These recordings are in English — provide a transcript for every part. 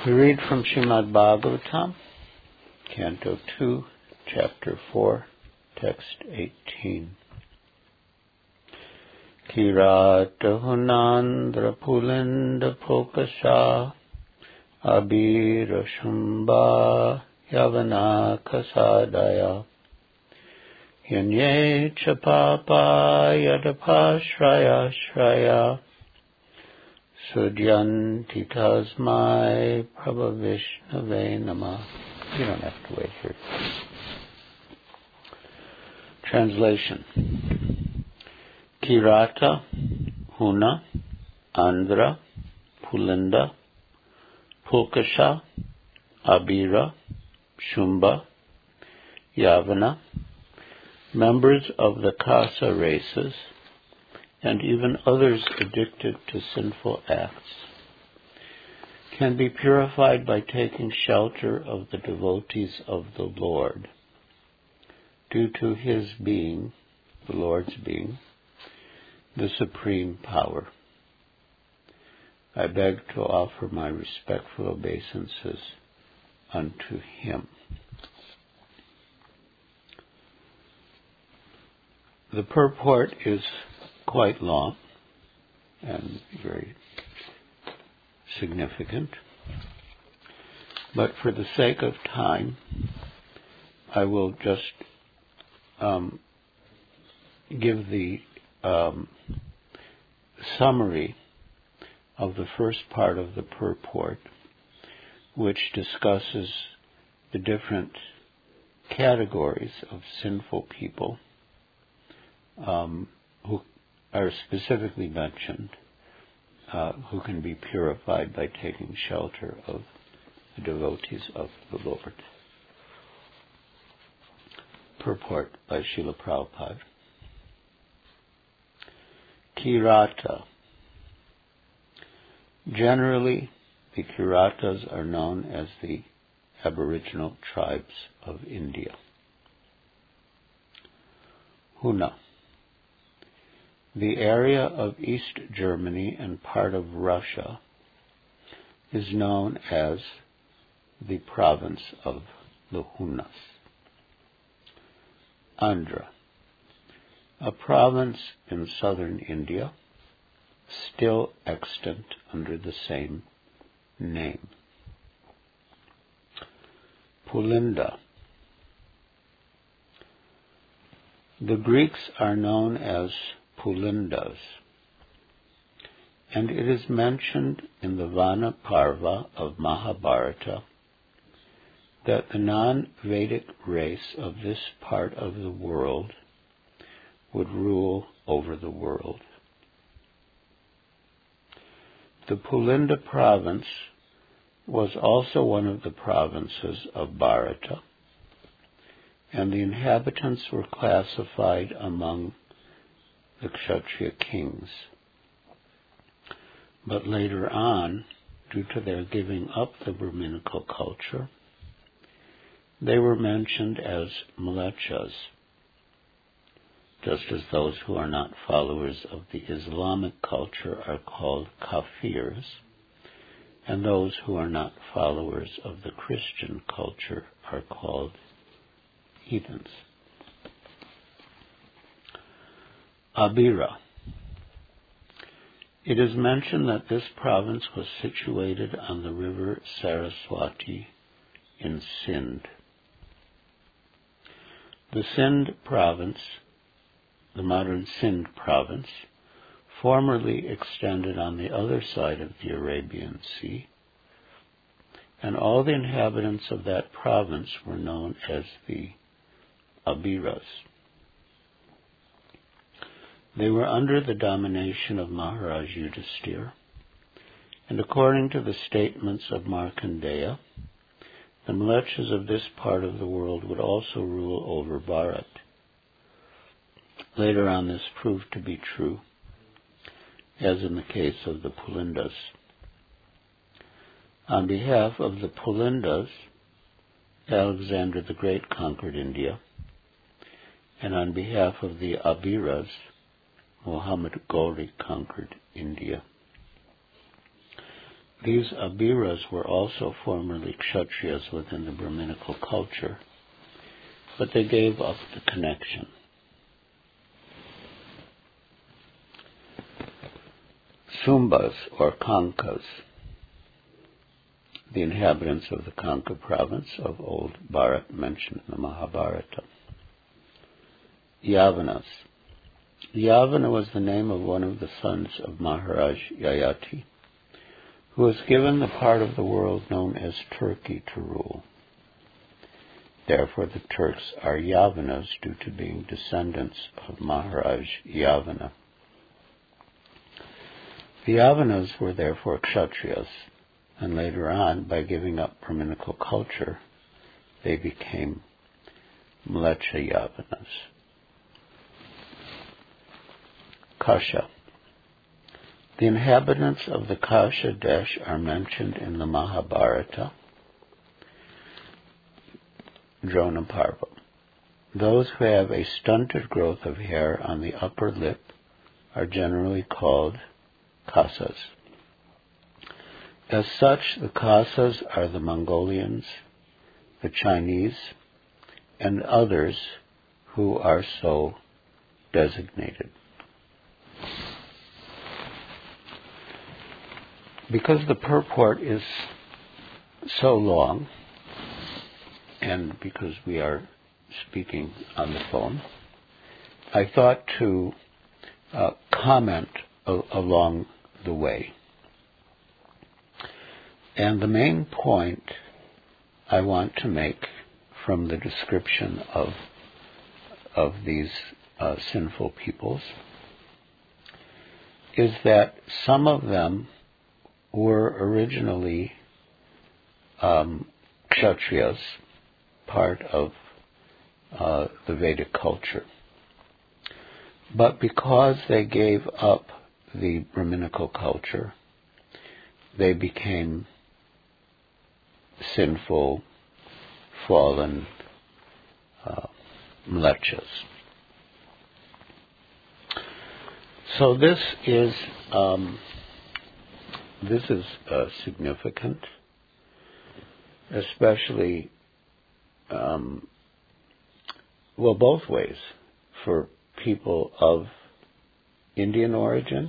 We read from Srimad Bhagavatam, Canto 2, Chapter 4, Text 18. Kirata Hunandra Pulinda Pokasha Abhira Shumba Yavana Kasadaya Yanye Chapapa Yadapashraya Shraya Sudyanti Tasmai Prabhavishnave Namah. You don't have to wait here. Translation. Kirata, Huna, Andhra, Pulinda, Pulkasha, Abhira, Shumba, Yavana, members of the Kasa races, and even others addicted to sinful acts, can be purified by taking shelter of the devotees of the Lord, due to His being, the Lord's being, the supreme power. I beg to offer my respectful obeisances unto Him. The purport is quite long and very significant, but for the sake of time, I will just give the summary of the first part of the purport, which discusses the different categories of sinful people who are specifically mentioned, who can be purified by taking shelter of the devotees of the Lord. Purport by Srila Prabhupada. Kirata. Generally, the Kiratas are known as the Aboriginal tribes of India. Huna. The area of East Germany and part of Russia is known as the province of the Hunas. Andhra, a province in southern India, still extant under the same name. Pulinda. The Greeks are known as Pulindas, and it is mentioned in the Vana Parva of Mahabharata that the non-Vedic race of this part of the world would rule over the world. The Pulinda province was also one of the provinces of Bharata, and the inhabitants were classified among the Kshatriya kings. But later on, due to their giving up the Brahminical culture, they were mentioned as Mlecchas, just as those who are not followers of the Islamic culture are called Kafirs, and those who are not followers of the Christian culture are called heathens. Abhira. It is mentioned that this province was situated on the river Saraswati in Sindh. The Sindh province, the modern Sindh province, formerly extended on the other side of the Arabian Sea, and all the inhabitants of that province were known as the Abhiras. They were under the domination of Maharaj Yudhisthira, and according to the statements of Markandeya, the Mlecchas of this part of the world would also rule over Bharat. Later on this proved to be true, as in the case of the Pulindas. On behalf of the Pulindas, Alexander the Great conquered India, and on behalf of the Abhiras, Muhammad Ghori conquered India. These Abiras were also formerly Kshatriyas within the Brahminical culture, but they gave up the connection. Sumbas, or Kankas, the inhabitants of the Kanka province of old Bharat mentioned in the Mahabharata. Yavanas. Yavana was the name of one of the sons of Maharaj Yayati, who was given the part of the world known as Turkey to rule. Therefore the Turks are Yavanas due to being descendants of Maharaj Yavana. The Yavanas were therefore Kshatriyas, and later on, by giving up Brahminical culture, they became Mlecha Yavanas. Kasha. The inhabitants of the Kasha Desh are mentioned in the Mahabharata, Drona Parva. Those who have a stunted growth of hair on the upper lip are generally called Kasas. As such, the Kasas are the Mongolians, the Chinese, and others who are so designated. Because the purport is so long, and because we are speaking on the phone, I thought to comment along the way. And the main point I want to make from the description of these sinful peoples is that some of them were originally Kshatriyas, part of the Vedic culture. But because they gave up the Brahminical culture, they became sinful, fallen mlechas. So this is significant, especially, both ways, for people of Indian origin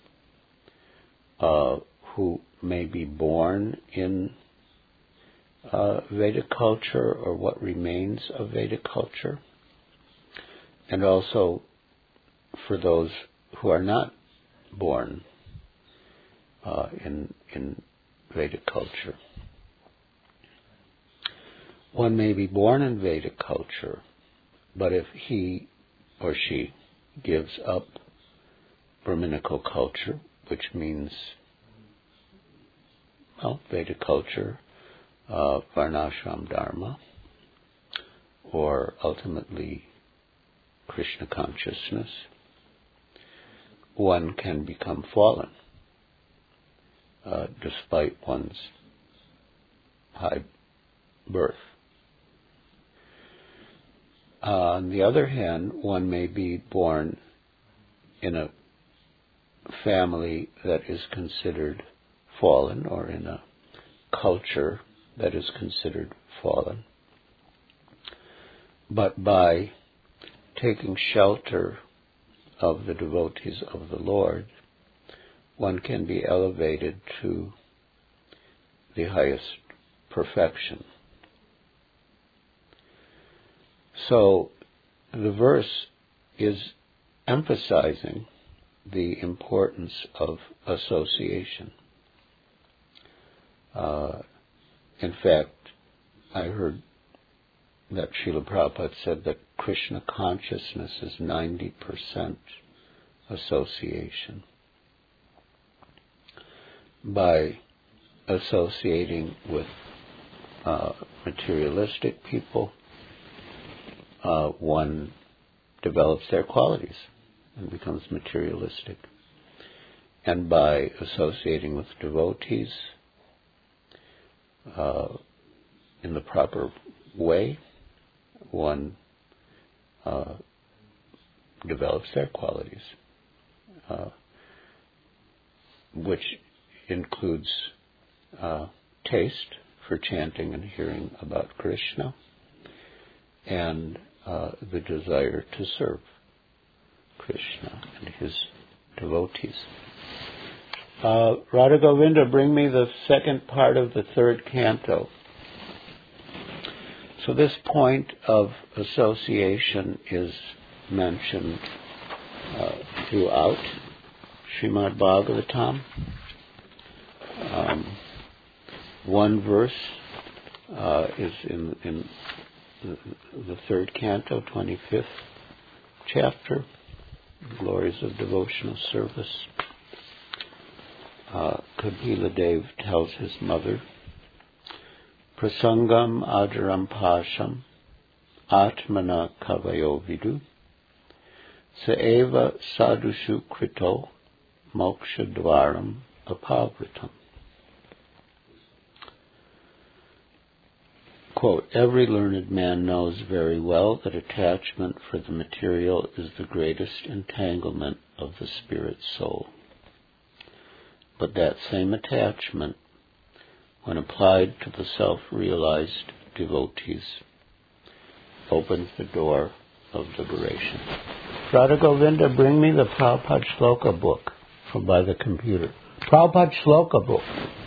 who may be born in Vedic culture or what remains of Vedic culture, and also for those who are not born in Vedic culture. One may be born in Vedic culture, but if he or she gives up Brahminical culture, which means, Vedic culture, Varnashram Dharma, or ultimately Krishna consciousness, one can become fallen, despite one's high birth. On the other hand, one may be born in a family that is considered fallen, or in a culture that is considered fallen. But by taking shelter of the devotees of the Lord, one can be elevated to the highest perfection. So the verse is emphasizing the importance of association. In fact, I heard that Srila Prabhupada said that Krishna consciousness is 90% association. By associating with materialistic people, one develops their qualities and becomes materialistic. And by associating with devotees in the proper way, one develops their qualities, which includes taste for chanting and hearing about Krishna, and the desire to serve Krishna and his devotees. Radha Govinda, bring me the second part of the third canto. So this point of association is mentioned throughout Srimad Bhagavatam. One verse is in the third canto, 25th chapter, Glories of Devotional Service. Kapila Dev tells his mother, Prasangam Ajaram Pasham Atmana Kavayo Vidu Saeva Sadhushu Krito Moksha Dvaram Apavritam. Quote, every learned man knows very well that attachment for the material is the greatest entanglement of the spirit soul. But that same attachment, when applied to the self-realized devotees, opens the door of liberation. Radha Govinda, bring me the Prabhupada Shloka book from by the computer. Prabhupada Shloka book.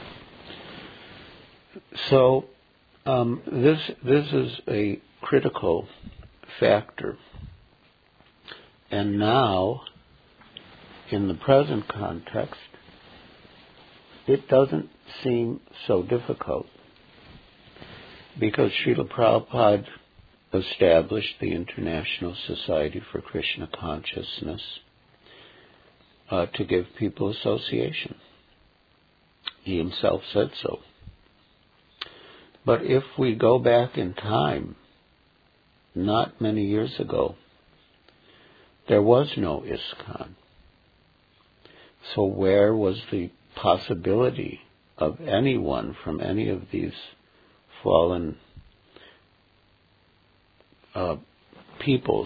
So, this is a critical factor. And now, in the present context, it doesn't seem so difficult because Srila Prabhupada established the International Society for Krishna Consciousness to give people association. He himself said so. But if we go back in time, not many years ago, there was no ISKCON. So where was the possibility of anyone from any of these fallen peoples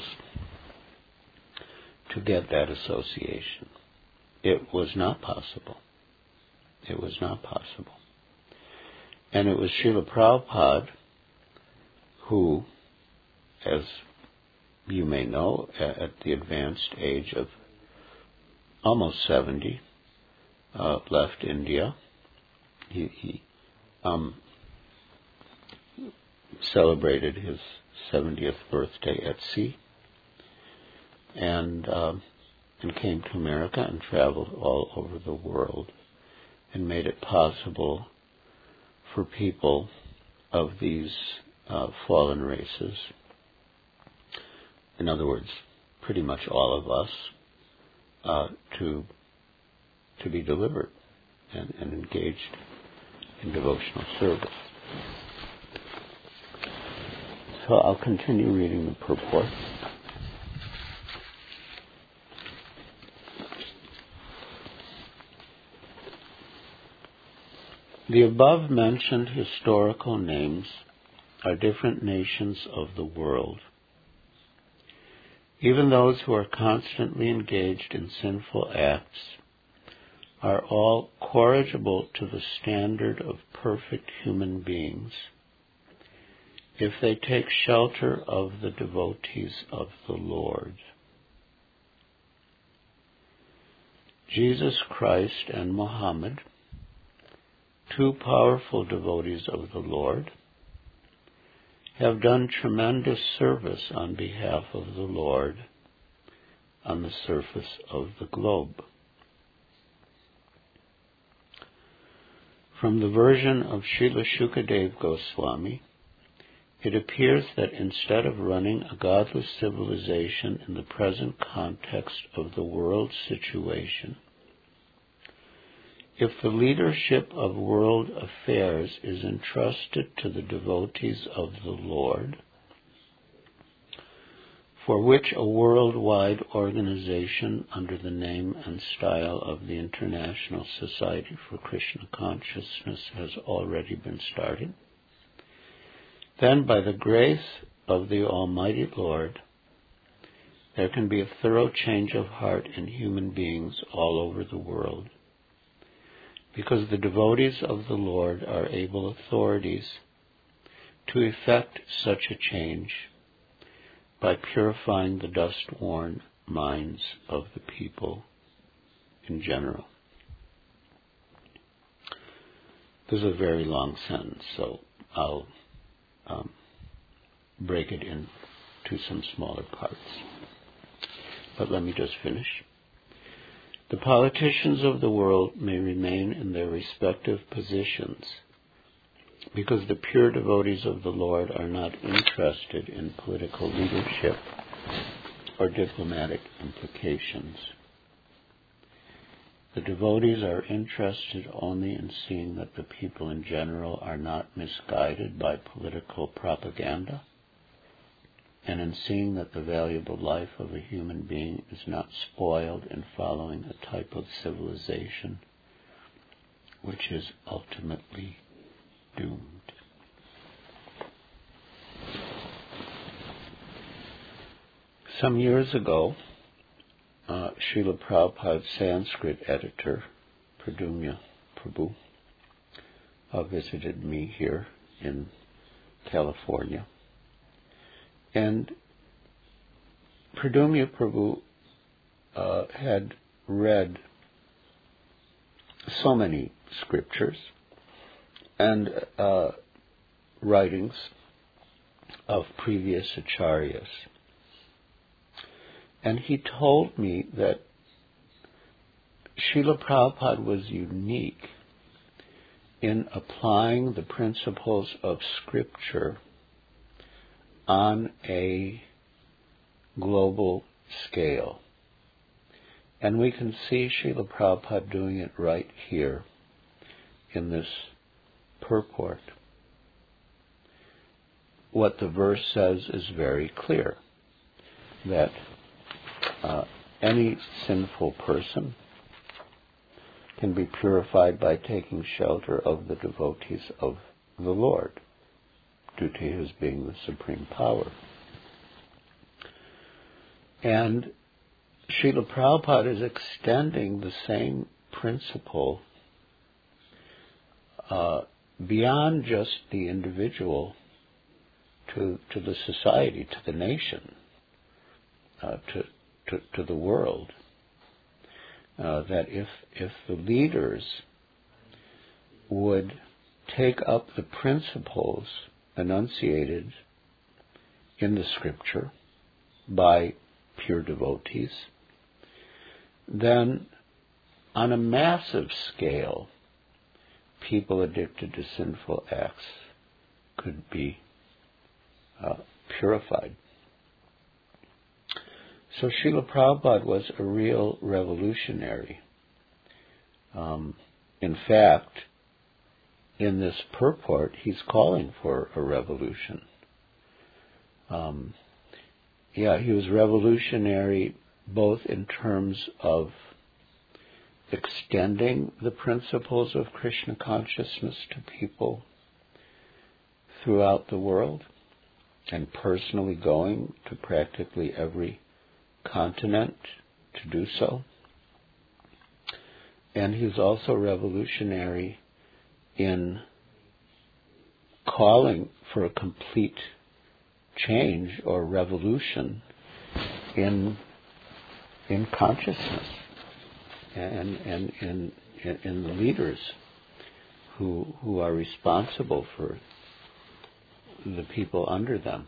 to get that association? It was not possible. It was not possible. And it was Srila Prabhupada who, as you may know, at the advanced age of almost 70, left India. He celebrated his 70th birthday at sea, and came to America and traveled all over the world and made it possible for people of these fallen races, in other words, pretty much all of us, to be delivered and engaged in devotional service. So I'll continue reading the purport. The above-mentioned historical names are different nations of the world. Even those who are constantly engaged in sinful acts are all corrigible to the standard of perfect human beings if they take shelter of the devotees of the Lord. Jesus Christ and Muhammad, two powerful devotees of the Lord, have done tremendous service on behalf of the Lord on the surface of the globe. From the version of Srila Shukadev Goswami, it appears that instead of running a godless civilization in the present context of the world situation, if the leadership of world affairs is entrusted to the devotees of the Lord, for which a worldwide organization under the name and style of the International Society for Krishna Consciousness has already been started, then by the grace of the Almighty Lord, there can be a thorough change of heart in human beings all over the world, because the devotees of the Lord are able authorities to effect such a change by purifying the dust-worn minds of the people in general. This is a very long sentence, so I'll break it into some smaller parts. But let me just finish. The politicians of the world may remain in their respective positions because the pure devotees of the Lord are not interested in political leadership or diplomatic implications. The devotees are interested only in seeing that the people in general are not misguided by political propaganda, and in seeing that the valuable life of a human being is not spoiled in following a type of civilization which is ultimately doomed. Some years ago, Srila Prabhupada's Sanskrit editor, Pradumya Prabhu, visited me here in California. And Pradumya Prabhu had read so many scriptures and writings of previous acharyas. And he told me that Srila Prabhupada was unique in applying the principles of Scripture on a global scale. And we can see Srila Prabhupada doing it right here in this purport. What the verse says is very clear, that any sinful person can be purified by taking shelter of the devotees of the Lord, due to his being the supreme power. And Srila Prabhupada is extending the same principle beyond just the individual to the society, to the nation, to the world. That if the leaders would take up the principles enunciated in the Scripture by pure devotees, then on a massive scale, people addicted to sinful acts could be purified. So Srila Prabhupada was a real revolutionary. In fact, in this purport, he's calling for a revolution. He was revolutionary both in terms of extending the principles of Krishna consciousness to people throughout the world, and personally going to practically every continent to do so. And he was also revolutionary in calling for a complete change or revolution in consciousness and in the leaders who are responsible for the people under them.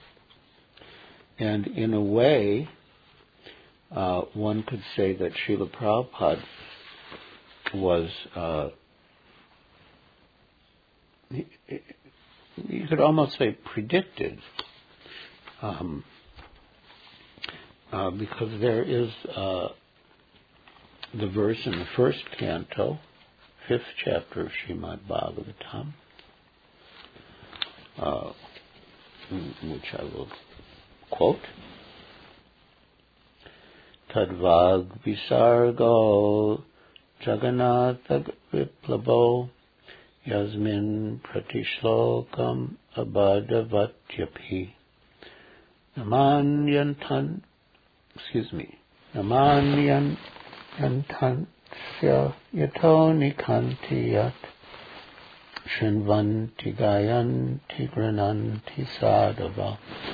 And in a way, one could say that Srila Prabhupada was, you could almost say predicted, because there is the verse in the first canto, 5th chapter of Srimad Bhagavatam, which I will quote. Tadvag visargo Jagannatha viplabo yasmin pratishlokam abhadavatyapi namanyantan yato nikanti yat shinvanti gayanti grananti sadhava.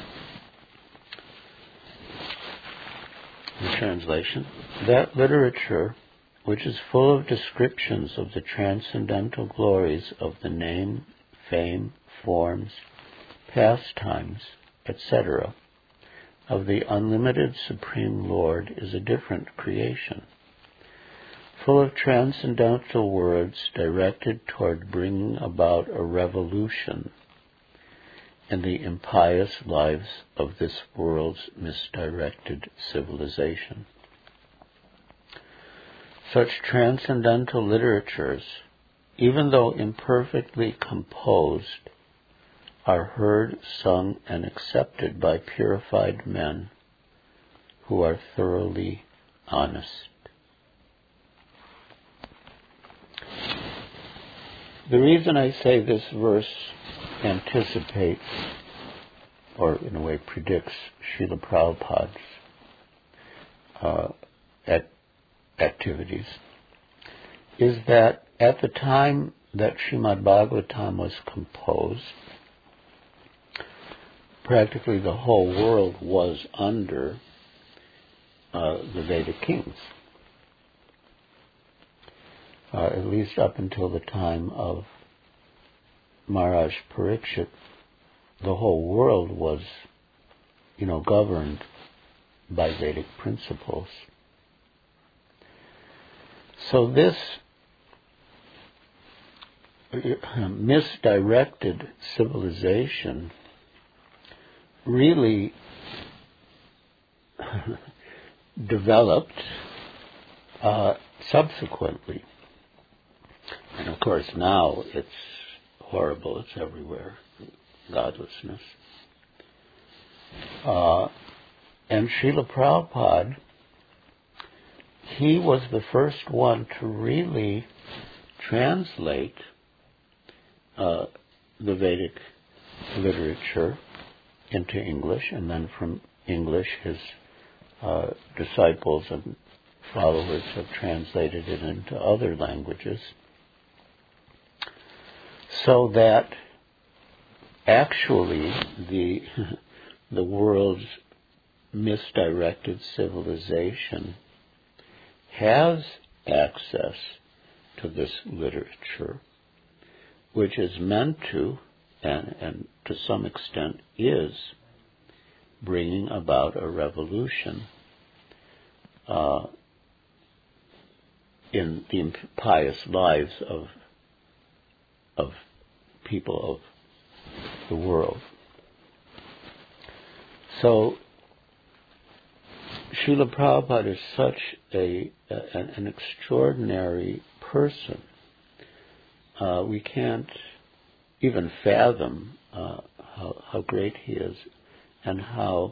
The translation: that literature which is full of descriptions of the transcendental glories of the name, fame, forms, pastimes, etc., of the unlimited Supreme Lord is a different creation, full of transcendental words directed toward bringing about a revolution in the impious lives of this world's misdirected civilization. Such transcendental literatures, even though imperfectly composed, are heard, sung, and accepted by purified men who are thoroughly honest. The reason I say this verse anticipates, or in a way predicts, Srila Prabhupada's activities, is that at the time that Srimad Bhagavatam was composed, practically the whole world was under the Vedic kings. At least up until the time of Maharaj Parikshit, the whole world was, governed by Vedic principles. So this misdirected civilization really developed subsequently. And of course now it's horrible, it's everywhere, godlessness. And Srila Prabhupada, he was the first one to really translate the Vedic literature into English, and then from English his disciples and followers have translated it into other languages, so that actually the world's misdirected civilization has access to this literature, which is meant to, and to some extent is, bringing about a revolution in the pious lives of people of the world. So Srila Prabhupada is such an extraordinary person. We can't even fathom how great he is and how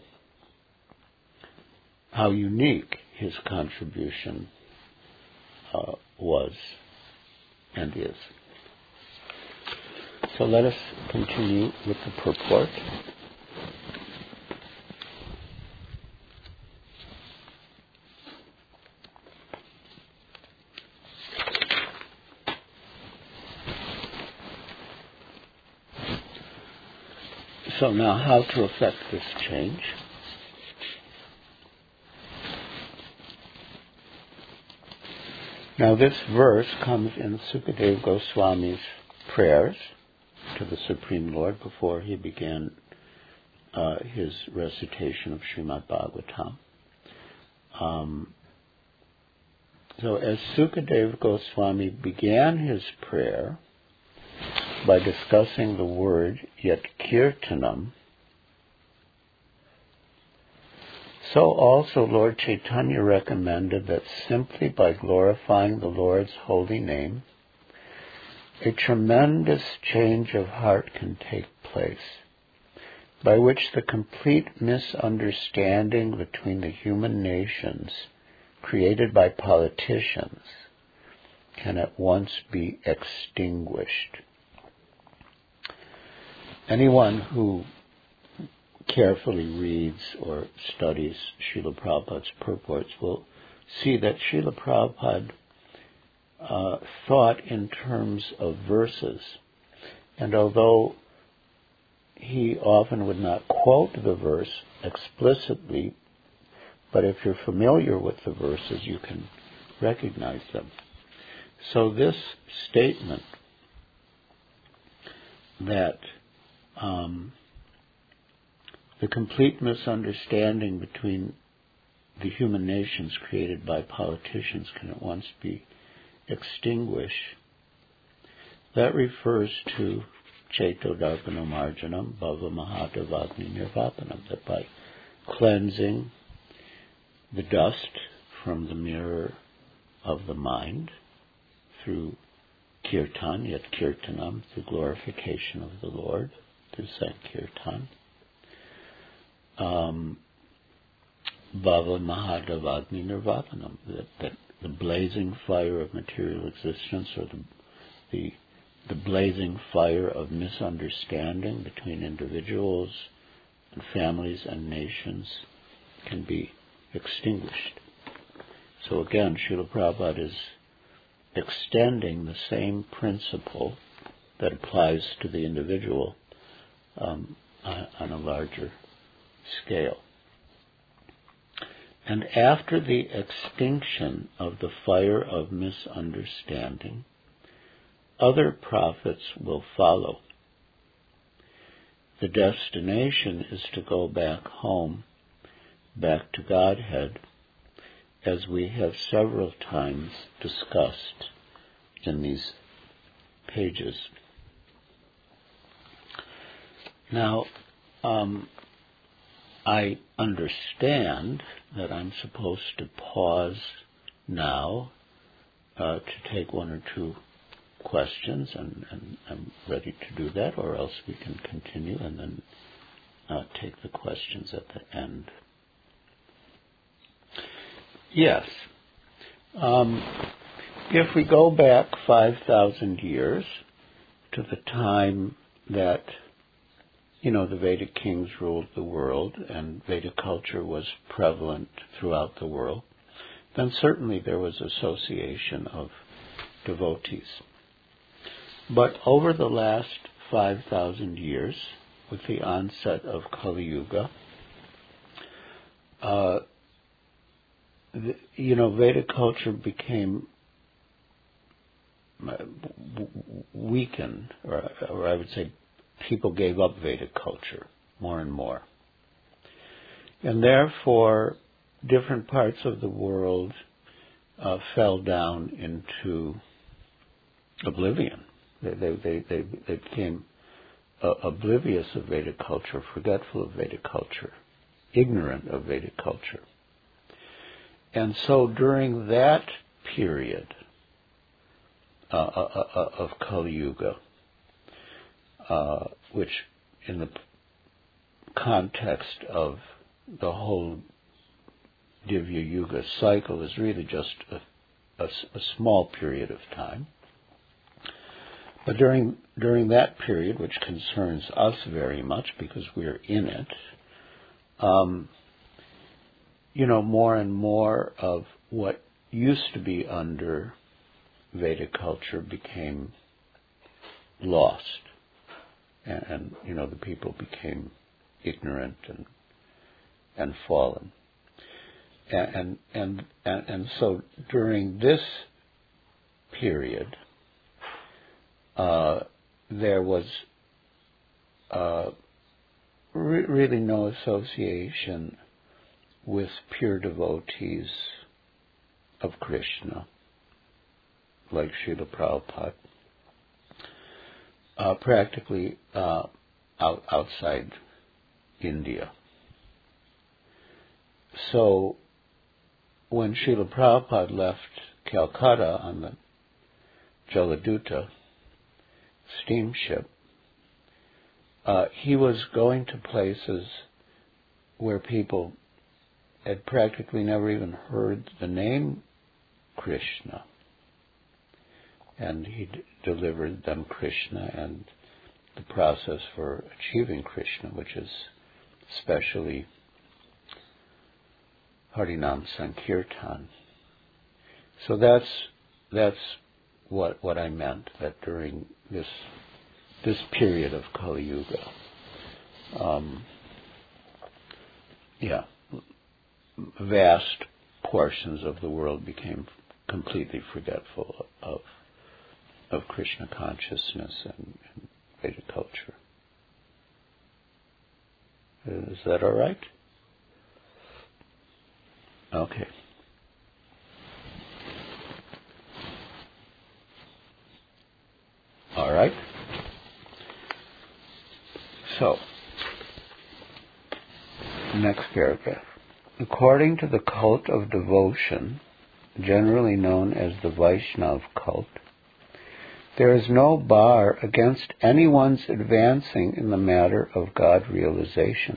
unique his contribution was and is. So let us continue with the purport. So now, how to effect this change? Now this verse comes in Sukadeva Goswami's prayers to the Supreme Lord before he began his recitation of Srimad Bhagavatam. So as Sukadeva Goswami began his prayer by discussing the word yet kirtanam, so also Lord Chaitanya recommended that simply by glorifying the Lord's holy name, a tremendous change of heart can take place, by which the complete misunderstanding between the human nations created by politicians can at once be extinguished. Anyone who carefully reads or studies Srila Prabhupada's purports will see that Srila Prabhupada thought in terms of verses. And although he often would not quote the verse explicitly, but if you're familiar with the verses, you can recognize them. So this statement that the complete misunderstanding between the human nations created by politicians can at once be extinguished, that refers to Cheto Darpano Marjanam Bhava Mahadavagni Nirvapanam, that by cleansing the dust from the mirror of the mind through kirtan, yet kirtanam, the glorification of the Lord, through Sankirtan, Bhava Mahadavagni Nirvapanam, that the blazing fire of material existence, or the blazing fire of misunderstanding between individuals and families and nations, can be extinguished. So again, Srila Prabhupada is extending the same principle that applies to the individual on a larger scale. And after the extinction of the fire of misunderstanding, other prophets will follow. The destination is to go back home, back to Godhead, as we have several times discussed in these pages. Now, I understand that I'm supposed to pause now to take one or two questions, and I'm ready to do that, or else we can continue and then take the questions at the end. Yes. If we go back 5,000 years to the time that the Vedic kings ruled the world and Vedic culture was prevalent throughout the world, then certainly there was association of devotees. But over the last 5,000 years, with the onset of Kali Yuga, Vedic culture became weakened, or I would say people gave up Vedic culture more and more. And therefore, different parts of the world fell down into oblivion. They became oblivious of Vedic culture, forgetful of Vedic culture, ignorant of Vedic culture. And so during that period of Kali Yuga, which in the context of the whole Divya Yuga cycle is really just a small period of time. But during that period, which concerns us very much because we're in it, more and more of what used to be under Vedic culture became lost. And the people became ignorant and fallen. And so during this period, there was really no association with pure devotees of Krishna, like Srila Prabhupada, practically outside India. So when Srila Prabhupada left Calcutta on the Jaladuta steamship, he was going to places where people had practically never even heard the name Krishna. And he delivered them Krishna and the process for achieving Krishna, which is especially Harinam Sankirtan. So that's what I meant, that during this period of Kali Yuga, vast portions of the world became completely forgetful of Krishna consciousness and Vedic culture. Is that all right? Okay. All right. So, next paragraph. According to the cult of devotion, generally known as the Vaishnav cult, there is no bar against anyone's advancing in the matter of God realization.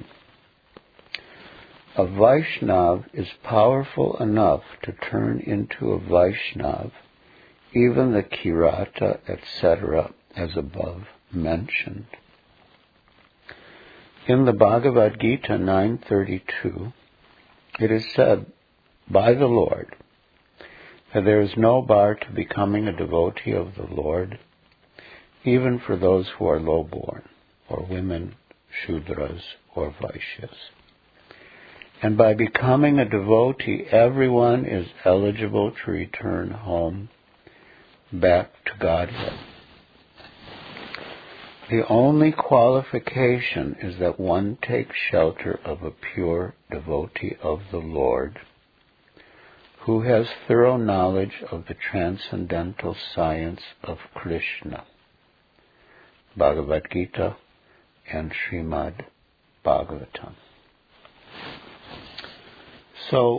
A Vaishnav is powerful enough to turn into a Vaishnav even the Kirata, etc., as above mentioned. In the Bhagavad Gita 9:32, it is said by the Lord that there is no bar to becoming a devotee of the Lord, even for those who are low-born, or women, Shudras, or Vaishyas. And by becoming a devotee, everyone is eligible to return home, back to Godhead. The only qualification is that one takes shelter of a pure devotee of the Lord, who has thorough knowledge of the transcendental science of Krishna. Bhagavad Gita and Srimad Bhagavatam. So,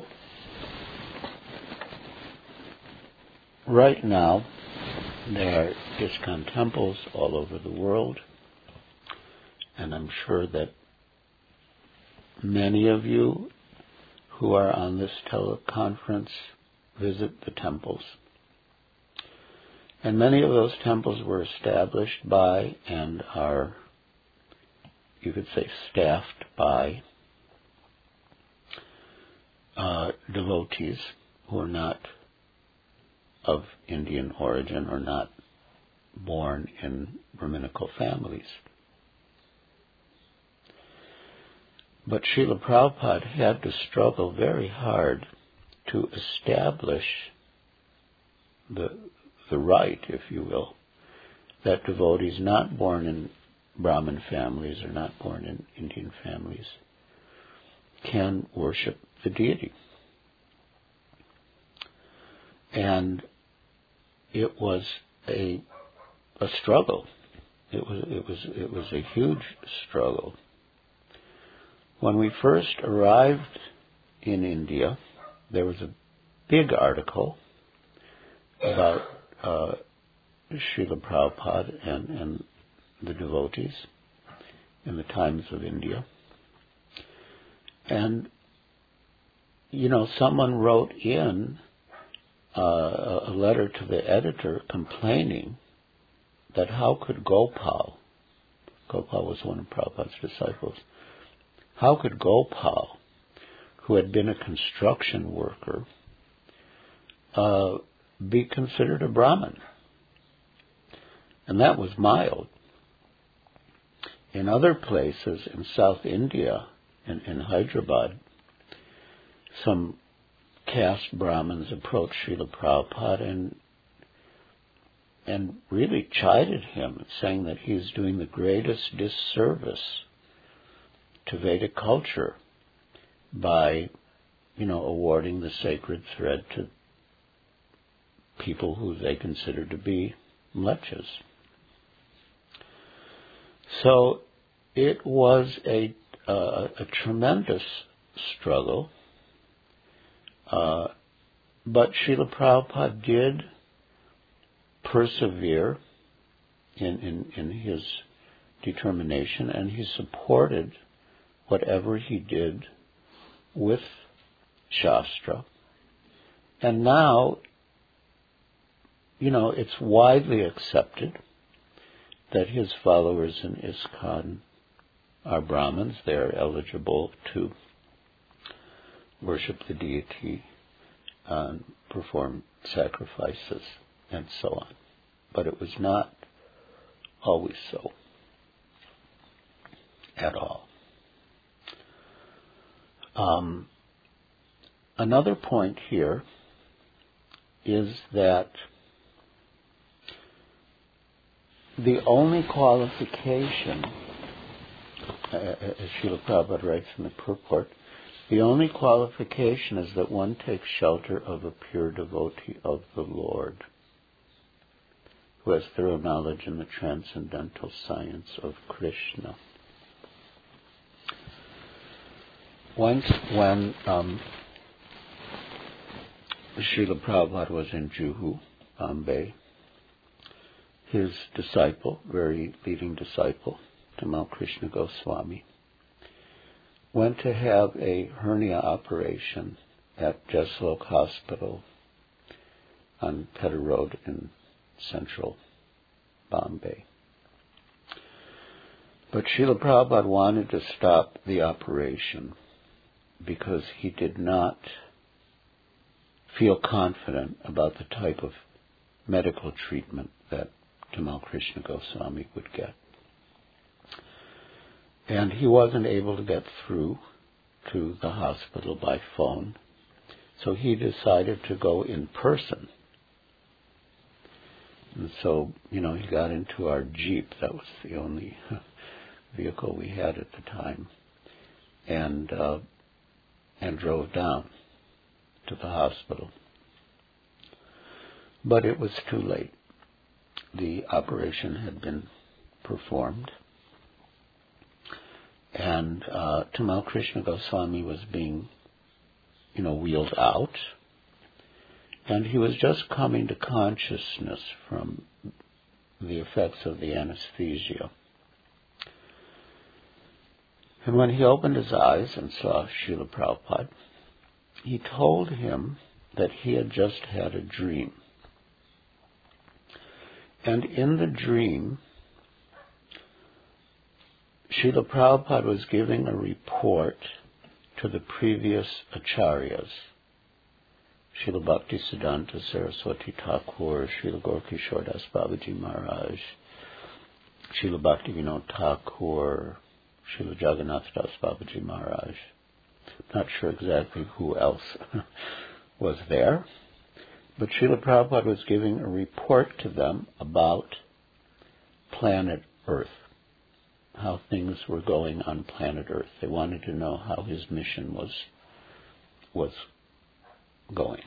right now, there are ISKCON temples all over the world, and I'm sure that many of you who are on this teleconference visit the temples. And many of those temples were established by and are, you could say, staffed by devotees who are not of Indian origin or not born in Brahminical families. But Srila Prabhupada had to struggle very hard to establish the right, if you will, that devotees not born in Brahmin families or not born in Indian families can worship the deity. And it was a struggle. It was a huge struggle. When we first arrived in India, there was a big article about Srila Prabhupada and the devotees in the Times of India. And, someone wrote in a letter to the editor complaining that how could Gopal was one of Prabhupada's disciples, how could Gopal, who had been a construction worker, be considered a Brahmin? And that was mild. In other places in South India, in Hyderabad, some caste Brahmins approached Srila Prabhupada and really chided him, saying that he is doing the greatest disservice to Vedic culture by, awarding the sacred thread to people who they consider to be mlechas. So it was a tremendous struggle, but Srila Prabhupada did persevere in his determination, and he supported whatever he did with Shastra. And now, it's widely accepted that his followers in ISKCON are Brahmins. They are eligible to worship the deity and perform sacrifices and so on. but it was not always so at all. Another point here is that the only qualification, as Srila Prabhupada writes in the purport, the only qualification is that one takes shelter of a pure devotee of the Lord, who has thorough knowledge in the transcendental science of Krishna. Once, when Srila Prabhupada was in Juhu, Bombay, his disciple, very leading disciple, Tamal Krishna Goswami, went to have a hernia operation at Jaslok Hospital on Pedder Road in central Bombay. But Srila Prabhupada wanted to stop the operation because he did not feel confident about the type of medical treatment that Tamal Krishna Goswami would get. And he wasn't able to get through to the hospital by phone, so he decided to go in person. And so, he got into our Jeep. That was the only vehicle we had at the time, and drove down to the hospital. But it was too late. The operation had been performed, and Tamal Krishna Goswami was being, wheeled out, and he was just coming to consciousness from the effects of the anesthesia. And when he opened his eyes and saw Srila Prabhupada, he told him that he had just had a dream. And in the dream, Srila Prabhupada was giving a report to the previous acharyas, Srila Bhaktisiddhanta Saraswati Thakur, Srila Gaurkishore Das Babaji Maharaj, Srila Bhaktivinoda Thakur, Srila Jagannath Das Babaji Maharaj. Not sure exactly who else was there, but Srila Prabhupada was giving a report to them about planet Earth, how things were going on planet Earth. They wanted to know how his mission was going.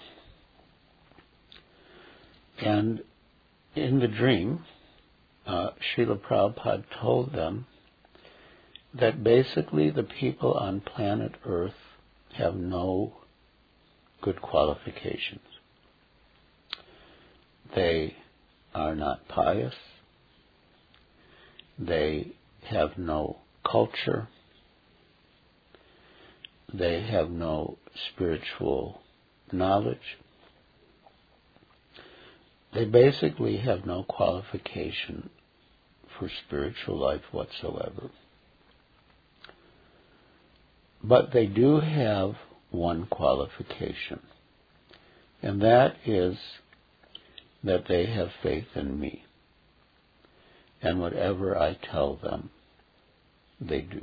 And in the dream, Srila Prabhupada told them that basically the people on planet Earth have no good qualifications. They are not pious. They have no culture. They have no spiritual knowledge. They basically have no qualification for spiritual life whatsoever. But they do have one qualification, and that is that they have faith in me. And whatever I tell them, they do.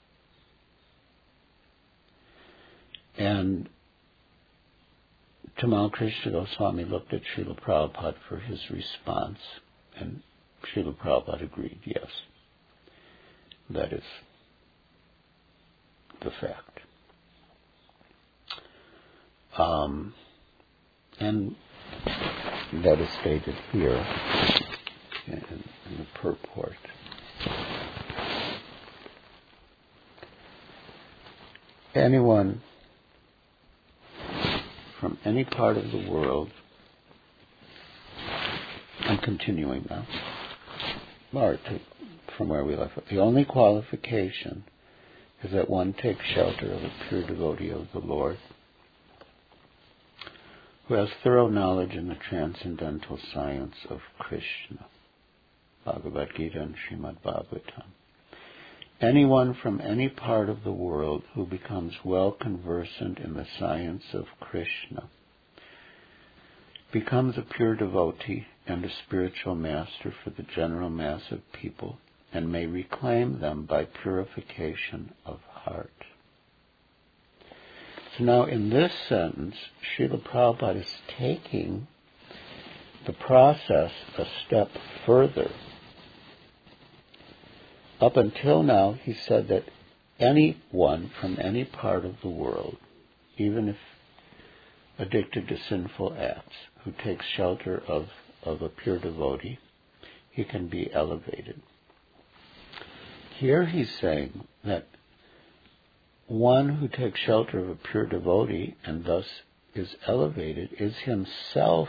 And Tamal Krishna Goswami looked at Srila Prabhupada for his response, and Srila Prabhupada agreed, yes, that is the fact. And that is stated here in the purport. Anyone from any part of the world, I'm continuing now, from where we left. The only qualification is that one takes shelter of a pure devotee of the Lord, who has thorough knowledge in the transcendental science of Krishna, Bhagavad Gita and Srimad Bhagavatam. Anyone from any part of the world who becomes well conversant in the science of Krishna becomes a pure devotee and a spiritual master for the general mass of people, and may reclaim them by purification of heart. So now in this sentence, Srila Prabhupada is taking the process a step further. Up until now, he said that anyone from any part of the world, even if addicted to sinful acts, who takes shelter of a pure devotee, he can be elevated. Here he's saying that one who takes shelter of a pure devotee and thus is elevated is himself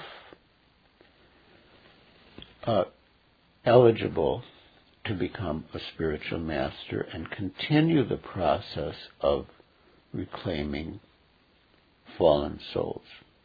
eligible to become a spiritual master and continue the process of reclaiming fallen souls.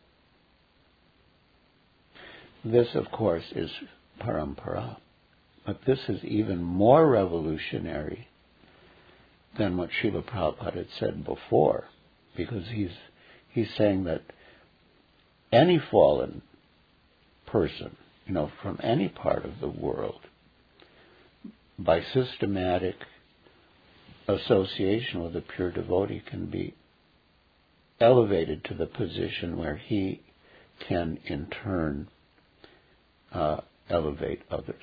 This, of course, is parampara. But this is even more revolutionary than what Srila Prabhupada had said before, because he's saying that any fallen person, from any part of the world, by systematic association with a pure devotee, can be elevated to the position where he can in turn elevate others.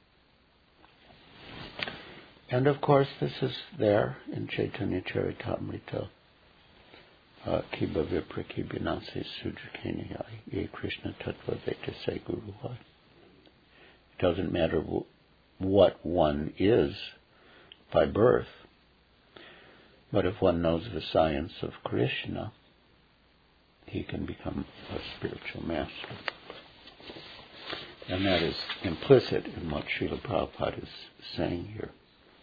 And of course this is there in Chaitanya Charitamrita. Kiba Vipra Kibinase Sudrakenya Ye Krishna Tattva Veta Se Guru. It doesn't matter what one is by birth, but if one knows the science of Krishna, he can become a spiritual master. And that is implicit in what Srila Prabhupada is saying here.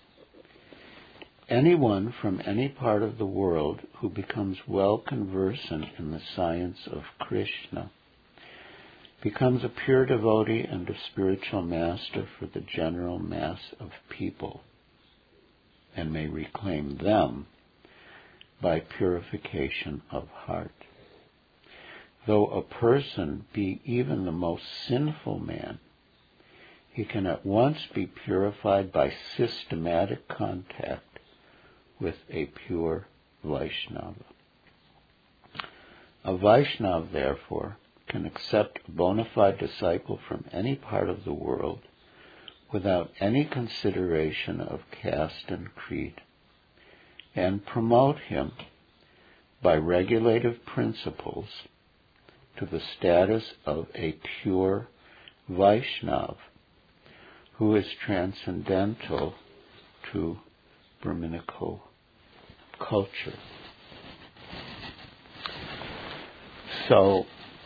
Anyone from any part of the world who becomes well conversant in the science of Krishna becomes a pure devotee and a spiritual master for the general mass of people, and may reclaim them by purification of heart. Though a person be even the most sinful man, he can at once be purified by systematic contact with a pure Vaishnava. A Vaishnava, therefore, can accept a bona fide disciple from any part of the world without any consideration of caste and creed, and promote him by regulative principles to the status of a pure Vaishnava who is transcendental to Brahminical culture. So,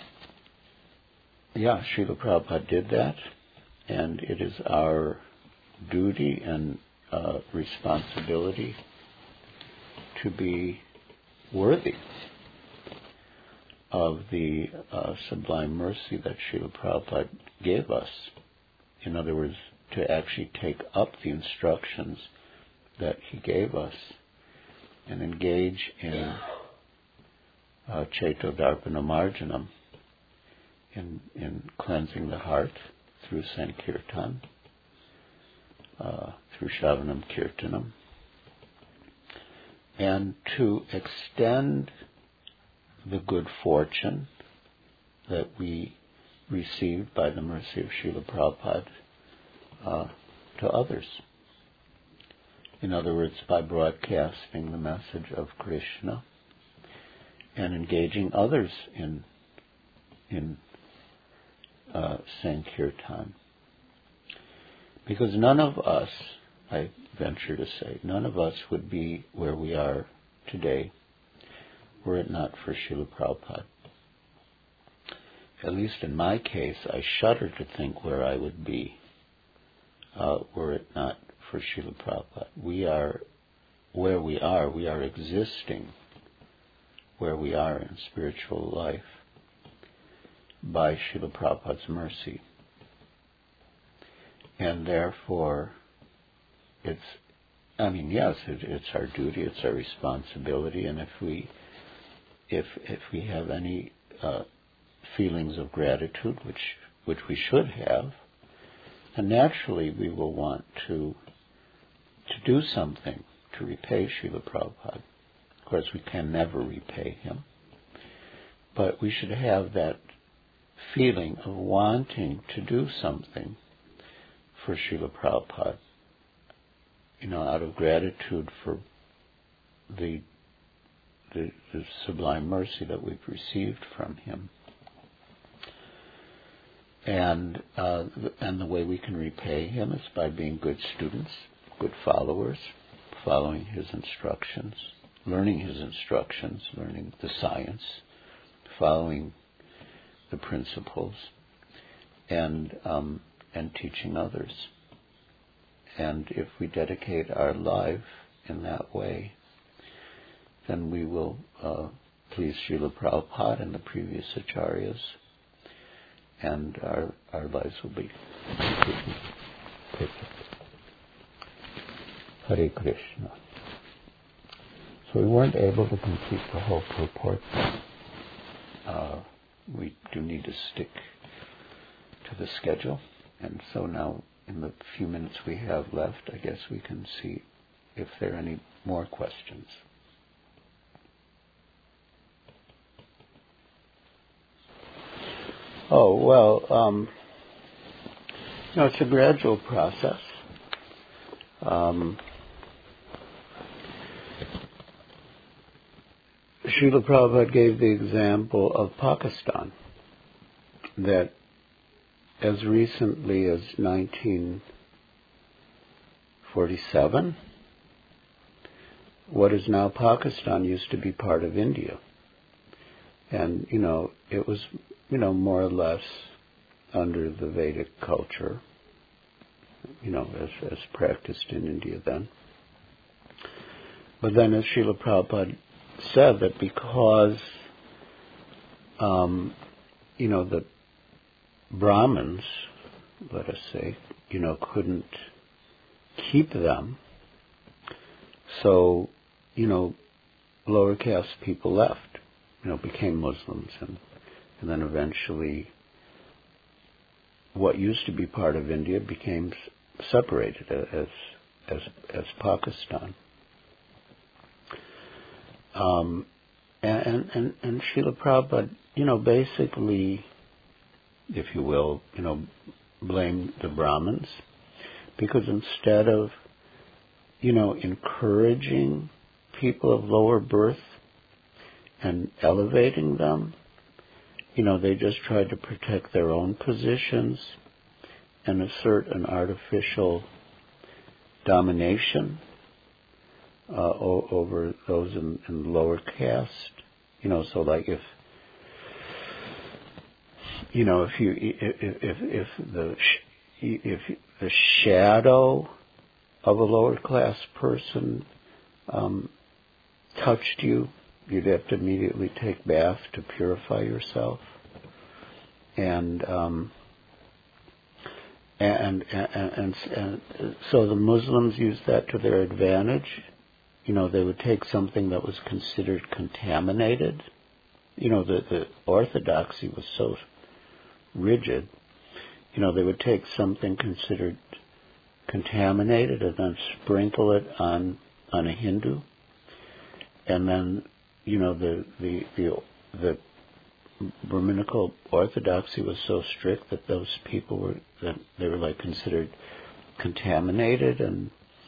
Srila Prabhupada did that, and it is our duty and responsibility to be worthy of the sublime mercy that Srila Prabhupada gave us. In other words, to actually take up the instructions that he gave us and engage in Chaitodarpana Marjanam, in cleansing the heart through Sankirtan, through Shravanam Kirtanam, and to extend the good fortune that we received by the mercy of Srila Prabhupada to others. In other words, by broadcasting the message of Krishna and engaging others in Sankirtan. Because none of us, I venture to say, none of us would be where we are today were it not for Srila Prabhupada. At least in my case, I shudder to think where I would be were it not for Srila Prabhupada. We are where we are existing where we are in spiritual life by Srila Prabhupada's mercy. And therefore, it's our duty, it's our responsibility, and if we have any feelings of gratitude, which which we should have, and naturally we will want to do something to repay Srila Prabhupada. Of course, we can never repay him, but we should have that feeling of wanting to do something for Srila Prabhupada, out of gratitude for the sublime mercy that we've received from him. And the way we can repay him is by being good students, good followers, following his instructions, learning his instructions, learning the science, following the principles, and teaching others. And if we dedicate our life in that way, then we will please Srila Prabhupada and the previous acharyas, and our lives will be completely perfect. Hare Krishna. So we weren't able to complete the whole purport. We do need to stick to the schedule. And so now, in the few minutes we have left, I guess we can see if there are any more questions. Oh, well, it's a gradual process. Srila Prabhupada gave the example of Pakistan, that as recently as 1947, what is now Pakistan used to be part of India. And, it was, more or less under the Vedic culture, as practiced in India then. But then, as Srila Prabhupada said, that because, the Brahmins, let us say, couldn't keep them, so, lower caste people left, became Muslims, and then eventually what used to be part of India became separated as Pakistan. And Srila Prabhupada, basically, if you will, blame the Brahmins, because instead of, encouraging people of lower birth and elevating them, they just tried to protect their own positions and assert an artificial domination over those in lower caste. So like if the shadow of a lower class person touched you, you'd have to immediately take bath to purify yourself, and so the Muslims used that to their advantage. They would take something that was considered contaminated. The orthodoxy was so rigid. They would take something considered contaminated and then sprinkle it on a Hindu, and then the Brahminical orthodoxy was so strict that those people were like considered contaminated, and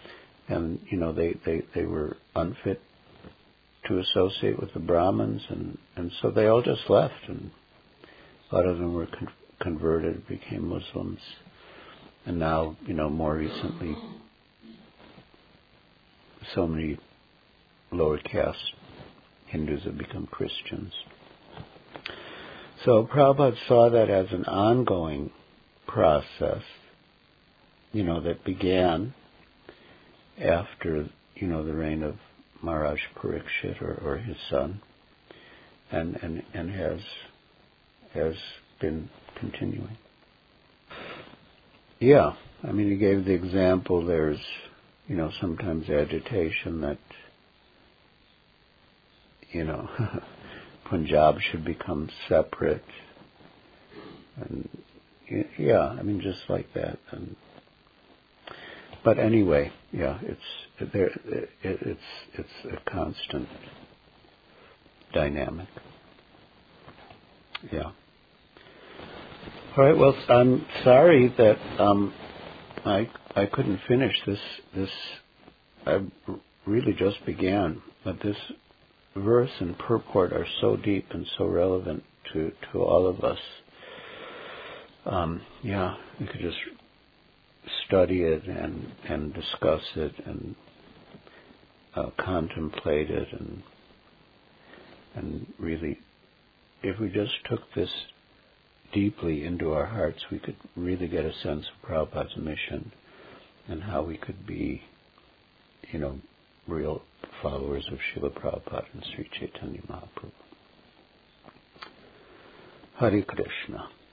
they were unfit to associate with the Brahmins, and so they all just left, and a lot of them were converted, became Muslims, and now more recently so many lower caste Hindus have become Christians. So Prabhupada saw that as an ongoing process, that began after, the reign of Maharaj Parikshit or his son, and has been continuing. Yeah, he gave the example, there's, sometimes agitation that, Punjab should become separate, and, Yeah, I mean, just like that. But anyway, yeah, it's a constant dynamic. Yeah. All right. Well, I'm sorry that I couldn't finish this. I really just began, but this verse and purport are so deep and so relevant to all of us. Yeah, we could just study it and discuss it and contemplate it and really, if we just took this deeply into our hearts, we could really get a sense of Prabhupada's mission and how we could be, real followers of Srila Prabhupada and Sri Chaitanya Mahaprabhu. Hare Krishna.